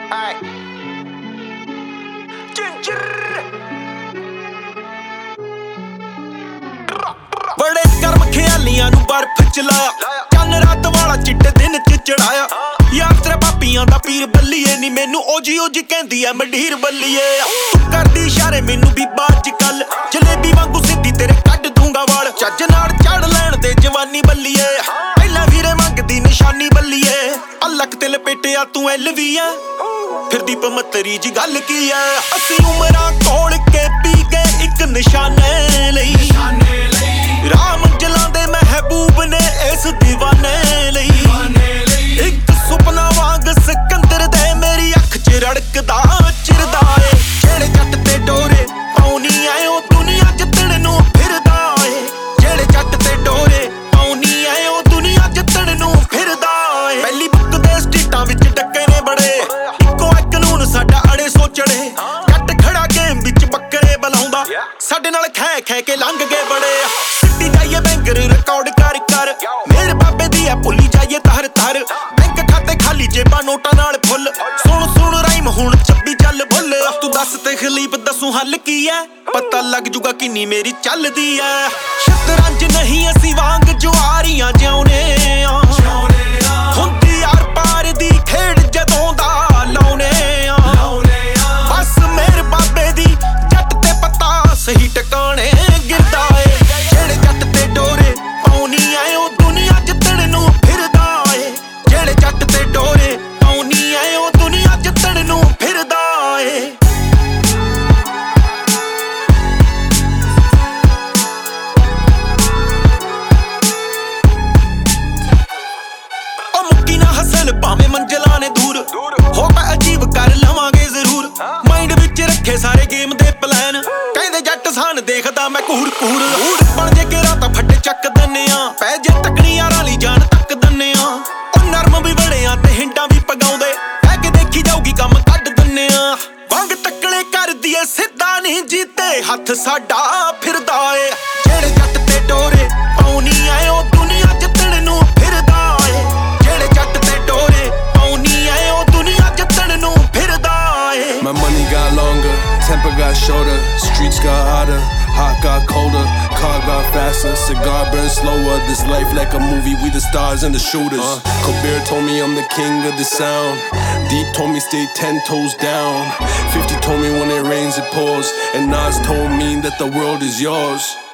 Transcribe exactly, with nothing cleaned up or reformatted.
बड़े कर्म ख्यालियां नू बर्फ च लाया, चन्न रात वाला चिट्टे दिन च चढ़ाया। यार तेरे पापियां दा पीर बल्लीए नी, मैनू ओजी ओजी कहंदी ऐ मंडीर बल्लीए। तू करदी इशारे मैनू भी बाज कल, जलेबी वांगू सिद्धी तेरे कड्ड दूंगा वाल। चज नाल चढ़ लैण दे जवानी बल्लीए, पहला वीरे मंगदी निशानी बल्लीए। अलग ते लपेटिया तू एल वी ऐ, फिर दी पमतरी जी गल की ऐ। असी उमरां कोल के पी गए इक निशाने लई, राह मंजिलां दे महबूब ने इस दीवाने लई। इक सुपना वांग सिकंदर दे मेरी अख च रड़कदा चिरदा ए। जेड़े जट ते डोरे पाउनी आए ओ दुनिया जितण नू फिरदा ए। जेड़े जट ते डोरे पाउनी आए ओ दुनिया जितण नू फिरदा ए। पहली बुक दे स्ट्रीटां विच डक्के ने बड़े, इक्को इक कानून साडा अड़े सोचड़े। जट खड़ा गेम विच बकरे बलाउंदा, साडे नाल खै खै के लंघ गए बड़े। सिटी जाइए बैंकर रिकॉर्ड कर कर, मेरे बाबे दी ऐ भुल्ली जाइए तर तर। बैंक खाते खाली जेबां नोटां नाल फुल, सुन सुन राइम हुण छब्बी चल भुल। तू दस ते खलीफ दसूं हल की ऐ, पता लग जूगा किन्नी मेरी चलदी ऐ। शतरंज नहीं असी वांग जुआरियां जिउने आ, हुंदी यार पार दी खेड़ जदों दा लाउने आ। बस मेरे बाबे दी जट ते पता सही टकाने गिरदा ए। जेड़े जट ते डोरे पाउनी आए ओ दुनिया जितण नू फिरदा ए। जेड़े जट ते डोरे पाउनी आए ओ दुनिया जितण नू फिरदा ए। ओ मुक्की ना हसल भावें मंजिलां ने दूर, होगा अजीब कर लवांगे जरूर। माइंड विच रखे सारे गेम दे प्लान, कहंदे जट सान देखदा मैं घूर घूर। बण जे गेरा तां फट्टे चक दन्ने आ, पै जे तकनी यारां ली जान तक दन्ने आ। ओ नरम भी बड़े आ ते हिंडा भी पगाउंदे, कह के देखी जाऊगी कम कड्ड दन्ने आ। वंग तकले कर दिए सिद्धा नहीं जीते हत्थ साडा फिरदा ए। जेड़े जट ते डोरे पाउनी आए ओ दुनिया जितण नू फिरदा ए। जेड़े जट ते डोरे पाउनी आए ओ दुनिया जितण नू फिरदा ए। My money got longer, temper got shorter, streets got hotter, hot got colder, car got faster, cigar burns slower. This life like a movie, we the stars and the shooters. uh, Kabir told me I'm the king of the sound, Deep told me stay ten toes down, fifty told me when it rains it pours, and Nas told me that the world is yours.